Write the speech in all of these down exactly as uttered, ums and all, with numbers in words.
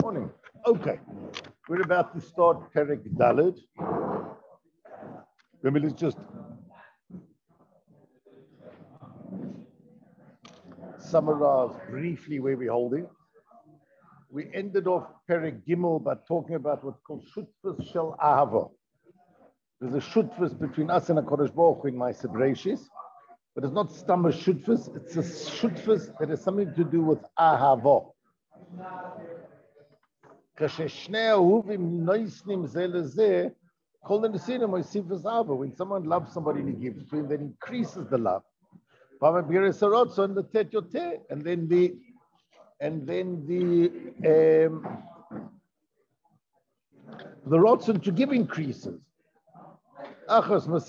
Morning. Okay, we're about to start Perek Daled. Let me just summarize briefly where we're holding. We ended off Perek Gimel by talking about what's called Shutfus Shel Ahava. There's a Shutfus between us and HaKadosh Baruch Hu in my Sebreshis, but it's not Stammer Shutfus, it's a Shutfus that has something to do with Ahava. When someone loves somebody and he gives to him, that increases the love. And then the and then the um, the rotzen to give increases. And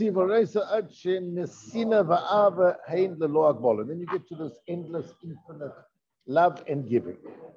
then you get to this endless, infinite love and giving.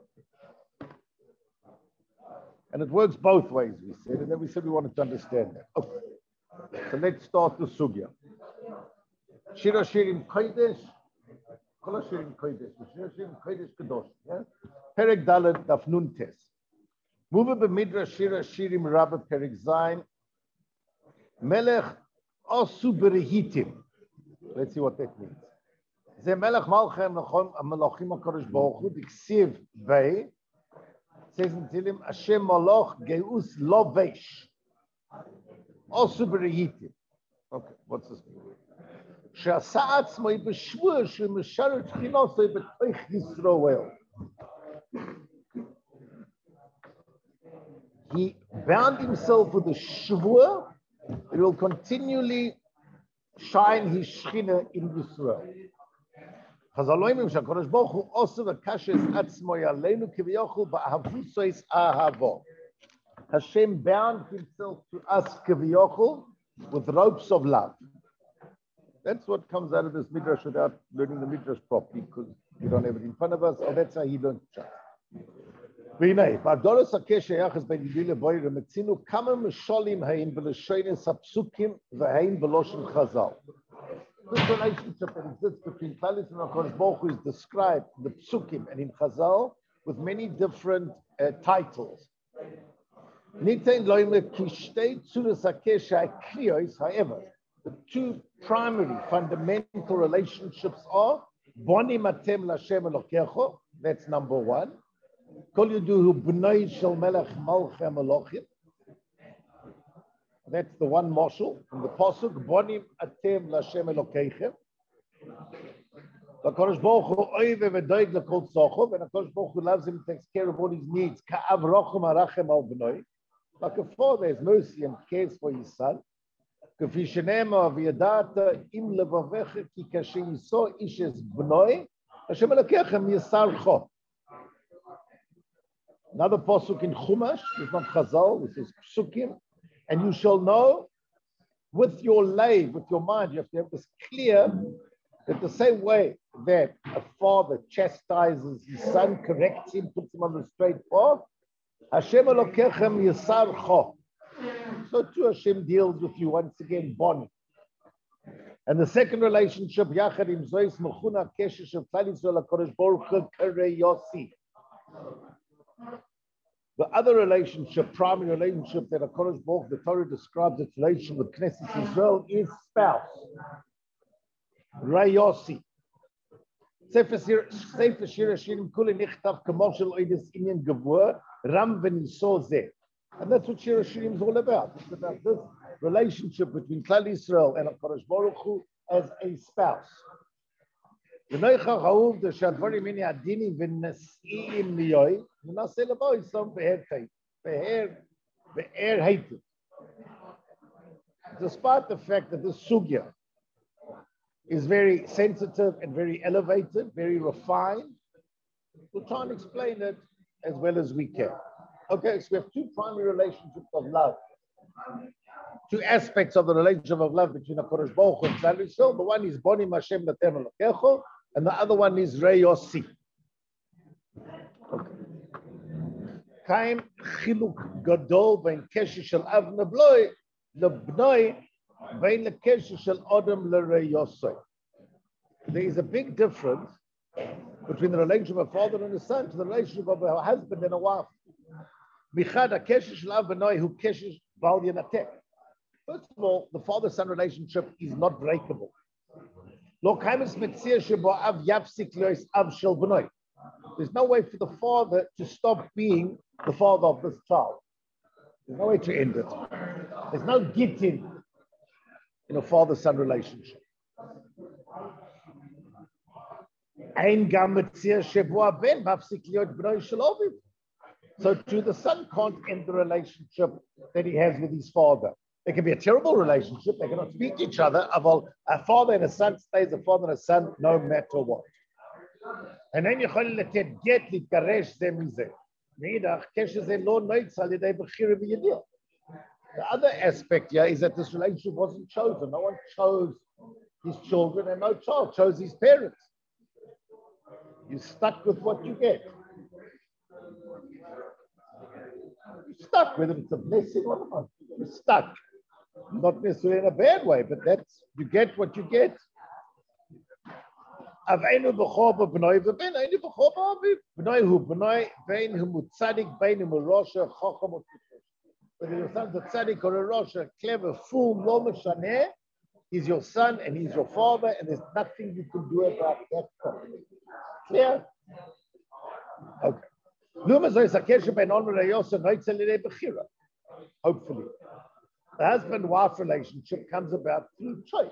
And it works both ways, we said, and then we said we wanted to understand that. Okay. So let's start the sugya. Shira Shirim Kodesh, Kol Shirim Kodesh, Shira Shirim Kodesh Kadosh. Perek Dalet Daf Nun Tes. Move b'midrash Shira Shirim Rabba Perek Zayin. Melech Osu Berehitim. Let's see what that means. Ze Melech Malchem Malachim HaKadosh Baruch Hu Diksiv Vei. Says in Tilim, Hashem Malach Geus Lovesh. Also Berehitim. Okay, what's this mean? She'asa atzmoi b'shvur she'misharet chinosoi b'toich Yisroel. He bound himself with a shvur. It will continually shine his shchina in Yisrael. Chazaloimim she'HaKadosh Baruch Hu also v'kashes atzmoi aleinu kivyochel ba'ahavusois ahavo. Hashem bound himself to us kivyochel with ropes of love. That's what comes out of this midrash without learning the midrash properly, because we don't have it in front of us. Oh, that's how he learned Shas. V'nei, b'adoros hakesh hayachas ben yidile boyer metzinu kama misholim hain b'leshoines hapsukim v'hain b'loshen chazal. This relationship that exists between Klalis and HaKadosh Baruch Hu is described in the psukim and in Chazal with many different uh, titles. However, the two primary fundamental relationships are Boni Matem Lashem Elokecho, that's number one. Kol Yuduhu B'nai Shel Melech Malchem Elochim. That's the one moshel from the pasuk. Boni Matem Lashem Elokechem. HaKadosh Baruch Hu oive v'doig l'kol tzachov, and HaKadosh Baruch Hu loves him, takes care of all his needs. Ka'av rochem arachem al b'noi. Like a father has mercy and cares for his son. Another pasuk in Chumash, it's not Chazal, this is Psukim, and you shall know with your lay, with your mind, you have to have this clear that the same way that a father chastises his son, corrects him, puts him on the straight path, Hashem Elokechem Yisarcho. So too Hashem deals with you once again, Boni. And the second relationship, Yachad im Zois Mechuna Keshesh of Klal Yisrael HaKadosh Baruch Hu Karei Yossi. The other relationship, primary relationship that HaKadosh Baruch Hu, the Torah describes its relation with Knesset Yisrael, is spouse. Rei Yossi. Sefer Shira Shirim Kuli Nichtav Kamoshel Oides Inyan Gavur Ram V'Niso Zeh. And that's what Shira Shirim is all about. It's about this relationship between Klal Yisrael and HaKadosh Baruch Hu as a spouse. V'noicha ha'uv d'shadvarim mini adini v'nas'im liyoy v'nas'e labo yisam v'her teit v'her v'her heited. Despite the fact that this sugya is very sensitive and very elevated, very refined, we'll try and explain it as well as we can. Okay, so we have two primary relationships of love. Two aspects of the relationship of love between HaKadosh Baruch Hu and Klal Yisrael. The one is Boni Mashem Latem Elokecho, and the other one is Rei Yossi. Okay. Kaim Chiluk Gadol Bein Kesher Shel Av Nebnoi Lebnoi Bein Lekesher Shel Odom LeRei Yossi. There is a big difference between the relationship of a father and a son to the relationship of a husband and a wife. Michad HaKeshesh Lav B'noi Hu Keshesh Val Yenatek. First of all, the father-son relationship is not breakable. Lo kaimis metzir shebo av yapsik lois av shel b'noi. There's no way for the father to stop being the father of this child. There's no way to end it. There's no gittin in a father-son relationship. Ein gam metzir shebo aben mafsik liot b'noi shel aviv. So too, the son can't end the relationship that he has with his father. There can be a terrible relationship. They cannot speak to each other. A father and a son stays a father and a son no matter what. And then you get litgaresh ze mize. Meidach keshe ze lo noitz al yedei bechira b'yediyah. The other aspect here is that this relationship wasn't chosen. No one chose his children, and no child chose his parents. You're stuck with what you get. You're stuck, whether it's a blessing or not. You're stuck. Not necessarily in a bad way, but that's, you get what you get. Avenu b'chor b'bnoi v'ben avenu b'chor b'aviv. B'noi hu b'noi vein hu mutzadik vein hu rosha chacham u'tzitzit. Whether your son's a tzaddik or a rosha, clever, fool, lo meshaneh, he's your son and he's your father, and there's nothing you can do about that problem. Clear? Okay. Hopefully. The husband-wife relationship comes about through choice.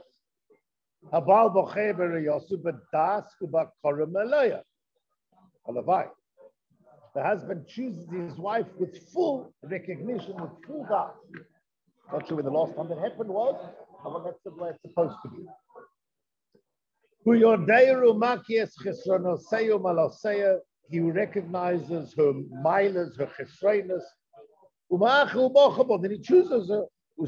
The husband chooses his wife with full recognition, with full doubt. Not sure when the last time that happened was, but that's the way it's supposed to be. He recognizes her milas, her chesroinus. Then he chooses her.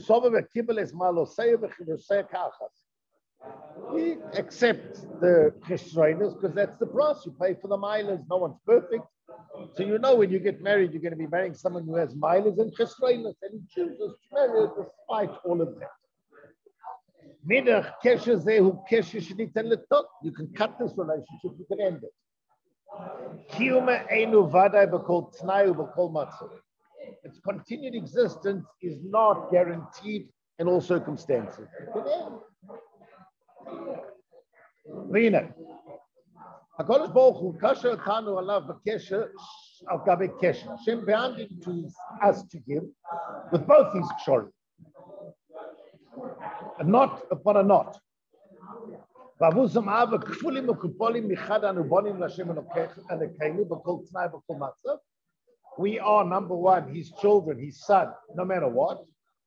He accepts the chesroinus because that's the price you pay for the milas. No one's perfect. So you know when you get married, you're going to be marrying someone who has milas and chesroinus, and he chooses to marry her despite all of that. You can cut this relationship, you can end it. Its continued existence is not guaranteed in all circumstances. HaKadosh Baruch Hu kasher tanu alav b'kesher al gabe kesher. Hashem bound to us to him with both these kshorim. A knot upon a knot. We are, number one, his children, his son, no matter what.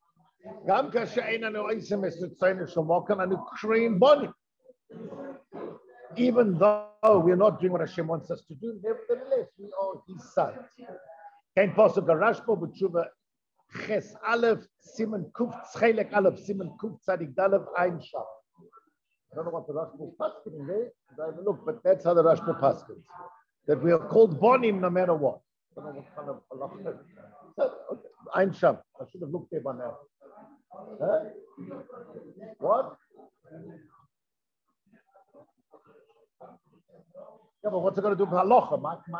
Even though we are not doing what Hashem wants us to do, nevertheless, we are his sons. Ches Aleph, Simon Kuf, Chelek Aleph, Simon Kuf, Tzadik Dalef, Ein Sham. I don't know what the Rashba is pasking there, I have a look, but that's how the Rashba paskins. That we are called Bonim no matter what. I don't know what kind of Allah. So, okay. Ein Sham. I should have looked there by now. Huh? What? Yeah, but what's it going to do with halacha?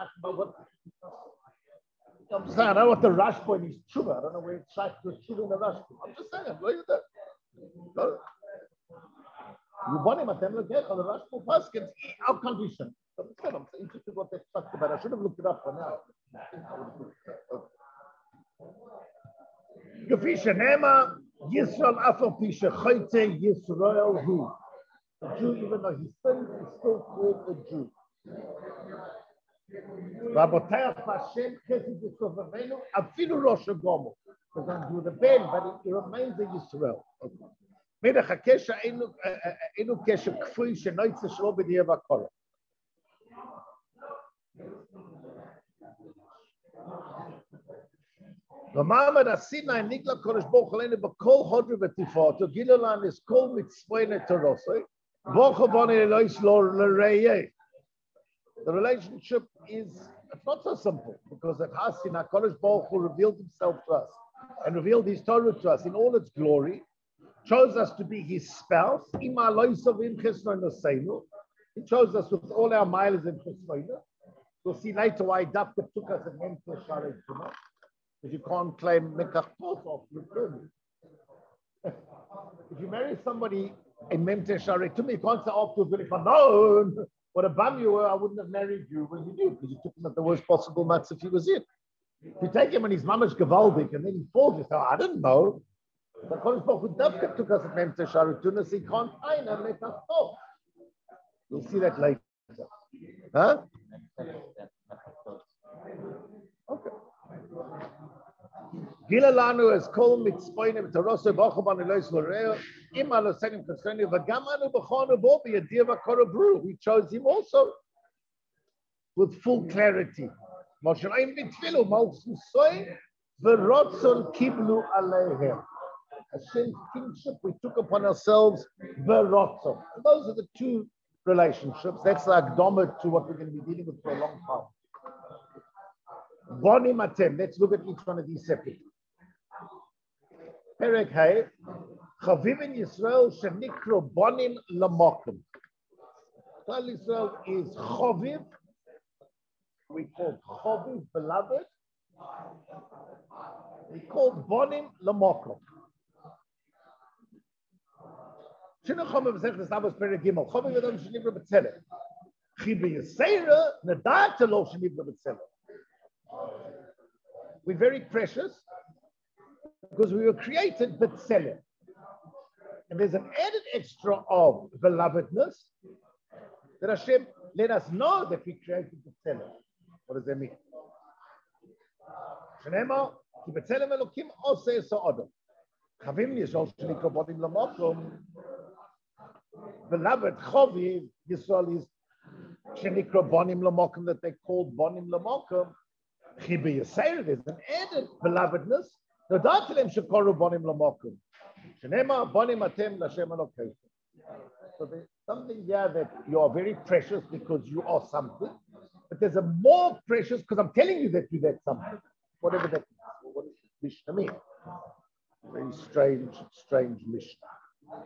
I'm saying, I don't know what the Rashba in his tshuva. I don't know where it's like the tshuva in the Rashba. I'm just saying, look at that. No. You want him at the end of the day, on the Rashba Paskins, our condition. I'm interested what they talked about. I should have looked it up for now. Gefisha Nema, Yisrael Afal Choyte Yisrael Hu. The Jew, even though he sins, is still called a Jew. Rabotayach Hashem Chesed Yisrovavenu Afilu Rosh Gomo. We're going to do the Ben, but it remains a Yisrael. Medach HaKesha Enu Kesha Kfui Shenoitze Shlo B'Diyev HaKolah. V'ma'amad Asinai Nikla Kodesh Baruch Hu B'Kol Hodru V'Tifoto Gilolan is Kol Mitzvoi Netorosoi V'Ocho Boni Elois Lo L'Reyeh. The relationship is, it's not so simple, because at Hasin, HaKadosh Baruch Hu revealed himself to us and revealed his Torah to us in all its glory, chose us to be his spouse. He chose us with all our miles and chesroina. We'll see later why Dafka took us and went to Sharei Tumah. Because you can't claim mekach off your permit. If you marry somebody in Memte Shari, to me, you can't say afterwards, but if I'd known what a bum you were, I wouldn't have married you when you did, because you took him at the worst possible nuts if he was in. If you take him and his mamash gewaldig, and then he falls, you say, I didn't know. The Kodesh Baruch Hu Davka took us at Memte Shari Tunas, he can't find and make us stop. We'll see that later. Huh? Okay. Gilalanu is called mitzpoinim tarosu b'achom anulois l'reo im alosenim kasrenu v'gamanu b'chonu bo b'yadiva korobru. We chose him also with full clarity. Mosheim b'tfilu malchus soy v'rotzon kiblu aleihem. Hashem's kingship we took upon ourselves v'rotzon. Those are the two relationships. That's the akdama to what we're going to be dealing with for a long time. Bonim atem. Let's look at each one of these separately. Perek Hay, Chaviv in Yisrael shenikro bonim lamokim. Klal Yisrael is Chaviv. We call Chaviv beloved. We call bonim lamokim. Shinu Chaviv zech nesavos Perek Gimel. Chaviv adam shenikro betzelem. Chibi Yisera nedat lo shenikro betzelem. We're very precious because we were created B'Tselem. And there's an added extra of belovedness that Hashem let us know that we created B'Tselem. What does that mean? Shnema, ki B'Tselem Elokim oseh sa'odom. Chavim Yisrael shenikro bonim lamokum. Beloved Chaviv Yisrael is shenikro bonim lamokum, that they called bonim lamokum. Chibi Yisrael, there's an added belovedness. No doubt to them shekoru bonim lamokum. Shenema bonim atem l'Hashem Elokeichem. So there's something here that you are very precious because you are something, but there's a more precious because I'm telling you that you're that something. Whatever that means. What does Mishnah mean? Very strange, strange Mishnah.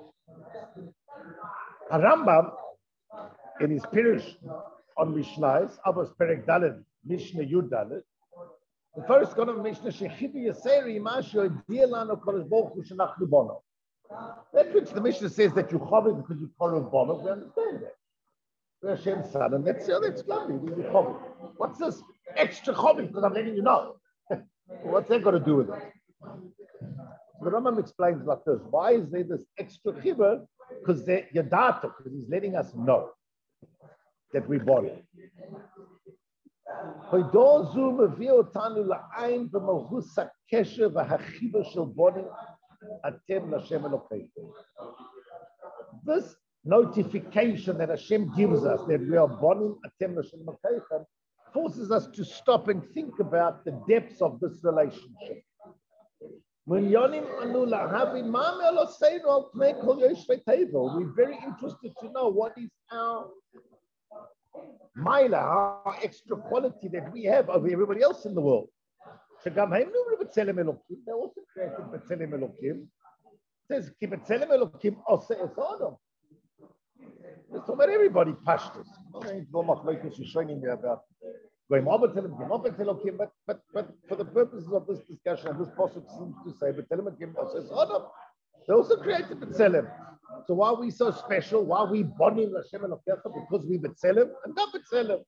Harambam in his Pirush on Mishnahs, Avos Perek Dalet, Mishnah Yud Dalet. The first one of Mishnah, Shechibi Yaseri Masho Dielano Kodesh Baruch Hu Shenachnu Bono. That which the Mishnah says that you chaviv because you Kodesh Bono, we understand that. We're Hashem's son, and that's, yeah, that's lovely. We chaviv. What's this extra chaviv? Because I'm letting you know. What's that got to do with it? The Rambam explains like this: why is there this extra chibur? Because they're yadato, because he's letting us know that we born. This notification that Hashem gives us that we are born atem l'Hashem Elokeichem forces us to stop and think about the depths of this relationship. We're very interested to know what is our Maila, our extra quality that we have over everybody else in the world. They also created B'Tselem Elokim. It says, B'Tselem Elokim oseh es Adam. It's about everybody pashtus. But, but, but for the purposes of this discussion, this pasuk seems to say, B'Tselem Elokim oseh es Adam. They also created B'Tselem. So why are we so special? Why are we bonim l'Hashem Elokeichem? Because we B'Tselem and not B'Tselem.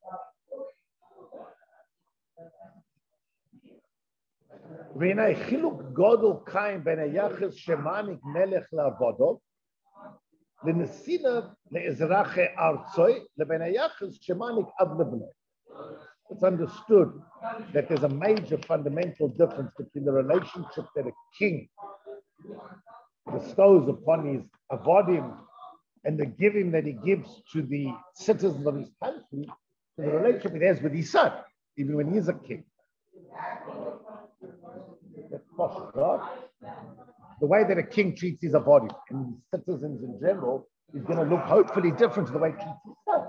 V'nei chiluk godol kaim ben hayachas shemanik melech la'avodov l'nesina le'ezrache artzoi le'ben hayachas shemanik av lebnei. It's understood that there's a major fundamental difference between the relationship that a king bestows upon his avodim and the giving that he gives to the citizens of his country, to the relationship he has with his son, even when he's a king. That's possible, right? The way that a king treats his avodim and his citizens in general is going to look hopefully different to the way he treats his son.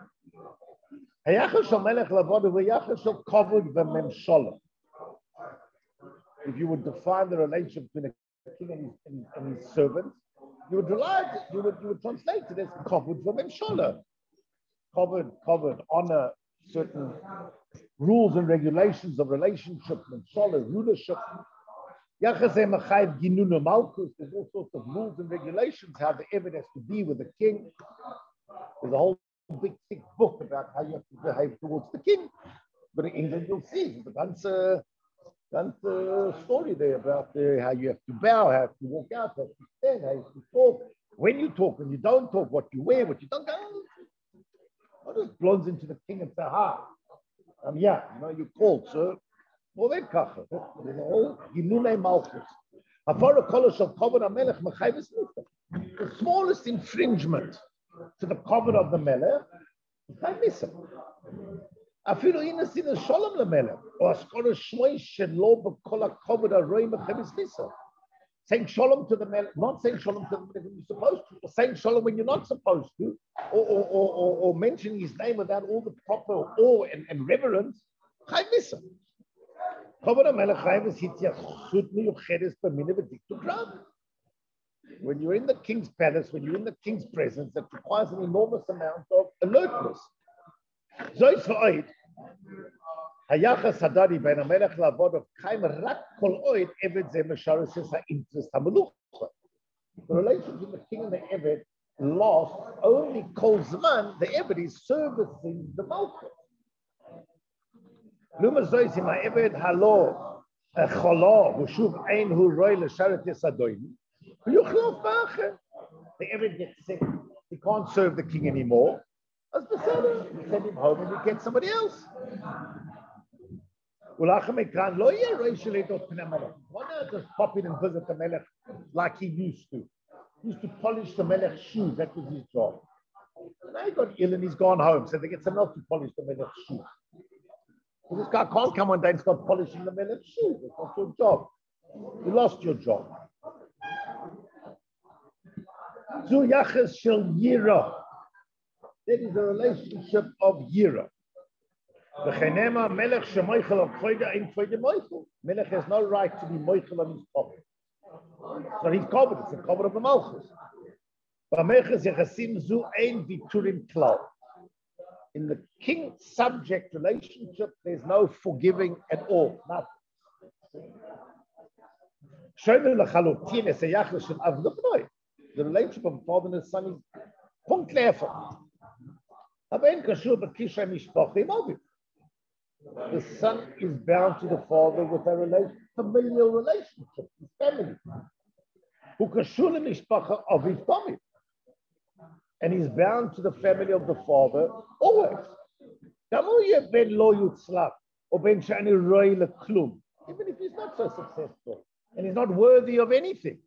If you would define the relationship between a king and his, and, and his servants, you would realize you would you would translate it as covered for memshola. Covered, covered, honor, certain rules and regulations of relationship and solid rulership. There's all sorts of rules and regulations how the Eved has to be with the king. There's a whole big thick book about how you have to behave towards the king. But in England, you'll see the ganze, ganze story there about uh, how you have to bow, how you have to walk out, how you have to stand, how you have to talk. When you talk, when you don't talk, what you wear, what you don't. I just blondes into the king and say, "Ha, I'm yeah, you know, you're called, sir." Well, that kacha. There's a whole Gilulei Malchus. The smallest infringement to the covenant of the Melech, I miss it. אפילו הנה עשינו שלום למלך, או אשכול שמוי שלא בכל הכובד הרואים בחמש ניסה. Saying shalom to the melech, not saying shalom to the melech when you're supposed to, or saying shalom when you're not supposed to, or, or, or, or, or mentioning his name without all the proper awe and, and reverence. Chai missa. When you're in the king's palace, when you're in the king's presence, that requires an enormous amount of alertness. היחס הדדי בין המלך לעבוד קיים רק כל עוד עבד זה משרתס האינטרסט המלוכה. The relationship with the king and the עבד lost only כל זמן the עבד is servicing the מלכה. לעומת זאת, אם העבד הלא חולו ושוב אין הוא רואה לשרתס אדוני, הוא יוחלף באחר. The עבד gets sick, he can't serve the king anymore. As בסדר, we send him home and we get somebody else. Why not just pop in and visit the Melech like he used to? He used to polish the Melech's shoes. That was his job. And now he got ill and he's gone home. So they get someone else to polish the Melech's shoes. So this guy can't come one day and start polishing the Melech's shoes. It's not your job. You lost your job. That is a relationship of Yira. The Chenema Melech Shemoichel of Koida in Koida Moichel. Melech has no right to be Moichel on his covenant. So he's covenant, it's a covenant of the Malchus. In the king-subject relationship, there's no forgiving at all, nothing. The relationship of father and son is punkt lefer. The son is bound to the father with a relation, familial relationship, his family. And he's bound to the family of the father always. Even if he's not so successful and he's not worthy of anything.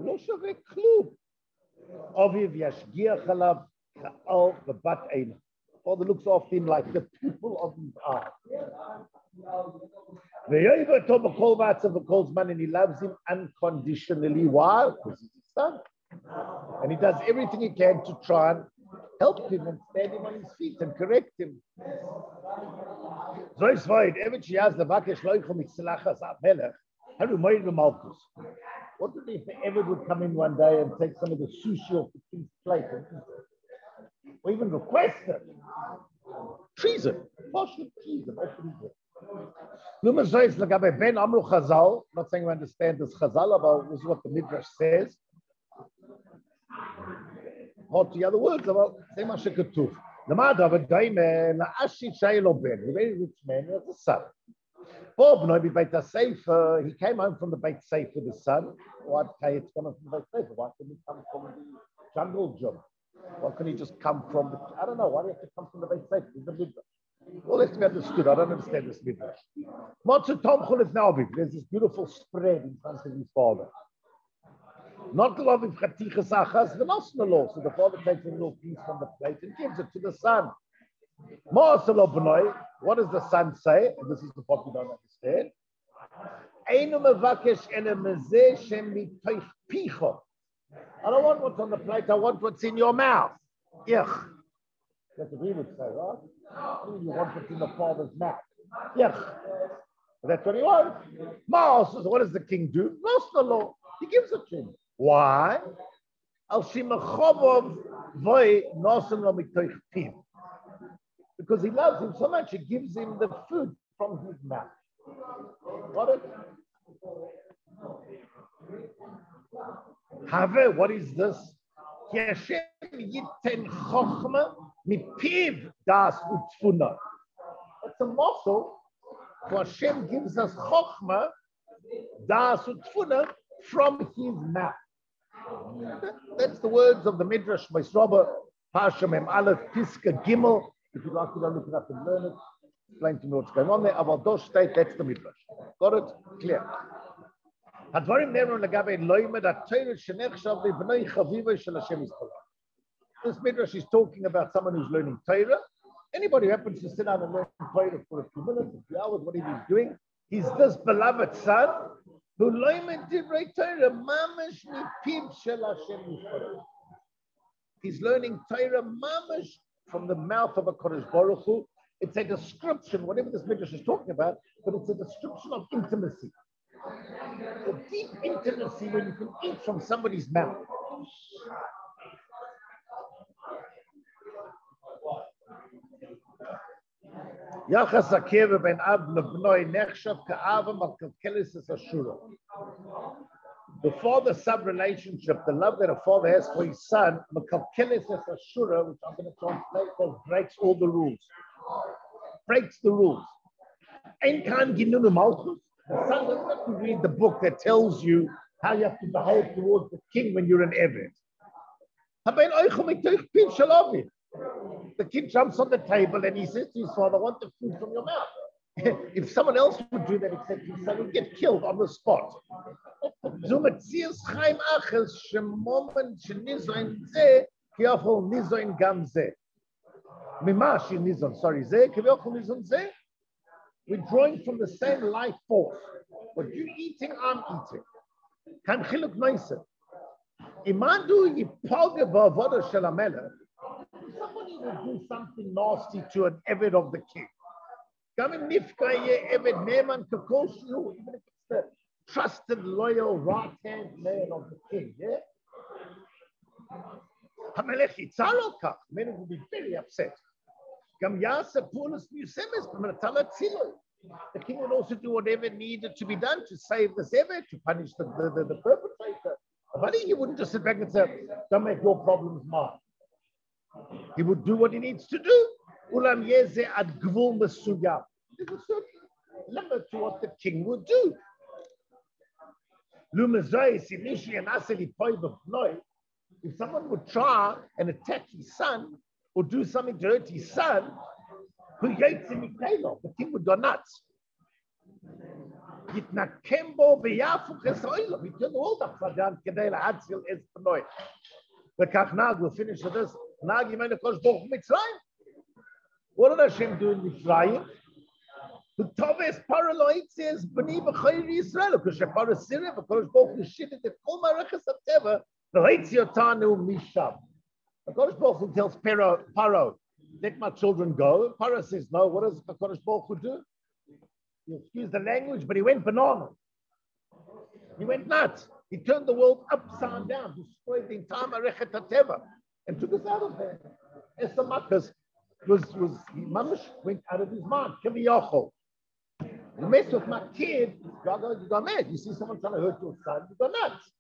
Father looks after him like the pupil of his eye. And he loves him unconditionally. Why? Because he's his son. And he does everything he can to try and help him and stand him on his feet and correct him. What would if the Eved would come in one day and take some of the sushi off the king's plate and or even request it? Treason. Partial treason. Not saying we understand this Chazal, but this is what the Midrash says. What the other words about same as Ketuf. The mother of a daime na ashi shaylo ben, a very rich man, he has a son. Bob no be Beit Sefer. He came home from the Beit Sefer with his son. Why okay, it's coming from the Beit Sefer? Why can he come from the jungle job? Why can he just come from the? I don't know. Why do you have to come from the Beit Sefer? It's the Midrash. All has to be understood. I don't understand this Midrash. Motzu Tomchul is now big. There's this beautiful spread in front of his father. Not love of Chatichas Achas, the Nosna law. So the father takes a little piece from the plate and gives it to the son. What does the son say? And this is the part we don't understand. I don't want what's on the plate, I want what's in your mouth. That's what we would say, right? You want what's in the father's mouth. That's what he wants. Maos, what does the king do? Lost the law. He gives it to him. Why? Because Because he loves him so much, he gives him the food from his mouth. Got it? Have, what is this? It's a muscle. For Hashem gives us chokhmah, das utfuna, from his mouth. That's the words of the Midrash by Sraba, Parsha Mem Aleph, Piska Gimel. If you'd like to go look it up and learn it, explain to me what's going on there. About those state, that's the Midrash. Got it? Clear. This Midrash is talking about someone who's learning Torah. Anybody who happens to sit down and learn Torah for a few minutes, a few hours, whatever he's doing, he's this beloved son who learned Torah, mamash mipib shel Hashem Yisrael. He's learning Torah mamash from the mouth of a Kodesh Baruch Hu. It's a description, whatever this Midrash is talking about, but it's a description of intimacy. A deep intimacy when you can eat from somebody's mouth. Yachas hakeva ben av lebnoi nechshav ka'avam al kalkelis es ashura. The father-son relationship, the love that a father has for his son, makalkelis es ashura, which I'm going to translate as breaks all the rules. Breaks the rules. Ein kan ginunu malchus. The son doesn't have to read the book that tells you how you have to behave towards the king when you're an Eved. The kid jumps on the table and he says to his father, I want the food from your mouth. If someone else would do that except his son, would get killed on the spot. Sorry, we're drawing from the same life force. What you're eating, I'm eating. Kan chiluk noiser. Imandu yipalge ba'avoda shel hamelech. Somebody will do something nasty to an Eved of the king. Even if it's the trusted, loyal, right-hand man of the king, yeah? Hamelech yitzarokach. Men will be very upset. The king would also do whatever needed to be done to save the Eved, to punish the, the, the, the perpetrator. But he wouldn't just sit back and say, don't make your problems mine. He would do what he needs to do. Ulam yeze ad gvul mesuyam. There's a certain limit to what the king would do. If someone would try and attack his son or do something to hurt his son, the king would go nuts. He turned the world upside down. We'll finish with this. What did Hashem do in Mitzrayim? The Toves Paraloid says, B'ni b'chayri Yisrael, because Shepara Sireh, because Baruch Hu shitted the Kol Marachas HaTeva, the Heitziyotanu Misham. HaKadosh Baruch Hu tells Paro, Paro, let my children go. Paro says, no, what does HaKadosh Baruch Hu do? You excuse the language, but he went bananas. He went nuts. He turned the world upside down, destroyed the entire Marachet HaTeva, and took us out of there. Esther Makkos was, was, he mamish went out of his mind. Kaviyachol. You mess with my kid, you go, you go mad. You see someone trying to hurt your son, you go nuts.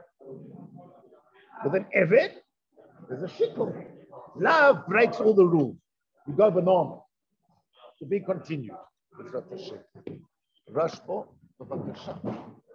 With an Eved, there's a shikl. Love breaks all the rules. You go bananas. To be continued. Rashbo,